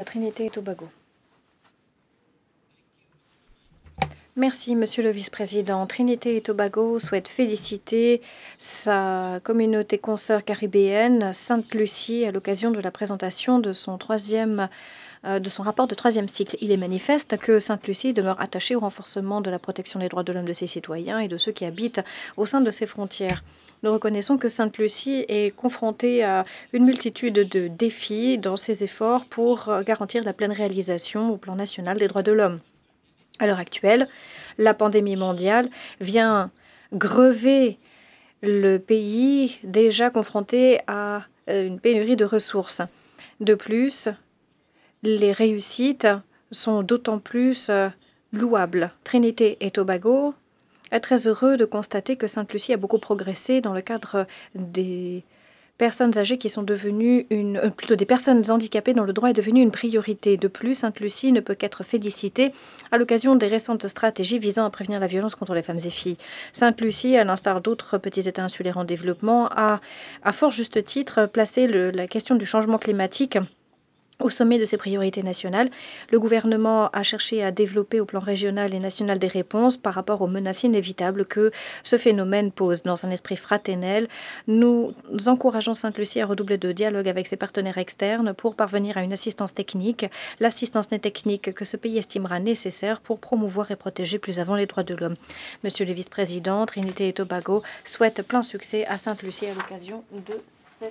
Trinité et Tobago. Merci, Monsieur le Vice-président. Trinité et Tobago souhaite féliciter sa communauté consoeur caribéenne, Sainte-Lucie, à l'occasion de la présentation de son rapport de troisième cycle. Il est manifeste que Sainte-Lucie demeure attachée au renforcement de la protection des droits de l'homme de ses citoyens et de ceux qui habitent au sein de ses frontières. Nous reconnaissons que Sainte-Lucie est confrontée à une multitude de défis dans ses efforts pour garantir la pleine réalisation au plan national des droits de l'homme. À l'heure actuelle, la pandémie mondiale vient grever le pays déjà confronté à une pénurie de ressources. De plus, les réussites sont d'autant plus louables. Trinité et Tobago est très heureux de constater que Sainte-Lucie a beaucoup progressé dans le cadre des personnes âgées qui sont devenues plutôt des personnes handicapées dont le droit est devenu une priorité. De plus, Sainte-Lucie ne peut qu'être félicitée à l'occasion des récentes stratégies visant à prévenir la violence contre les femmes et filles. Sainte-Lucie, à l'instar d'autres petits États insulaires en développement, a à fort juste titre placé la question du changement climatique au sommet de ses priorités nationales. Le gouvernement a cherché à développer au plan régional et national des réponses par rapport aux menaces inévitables que ce phénomène pose. Dans un esprit fraternel, nous encourageons Sainte-Lucie à redoubler de dialogue avec ses partenaires externes pour parvenir à une assistance technique, l'assistance technique que ce pays estimera nécessaire pour promouvoir et protéger plus avant les droits de l'homme. Monsieur le vice-président, Trinité et Tobago souhaite plein succès à Sainte-Lucie à l'occasion de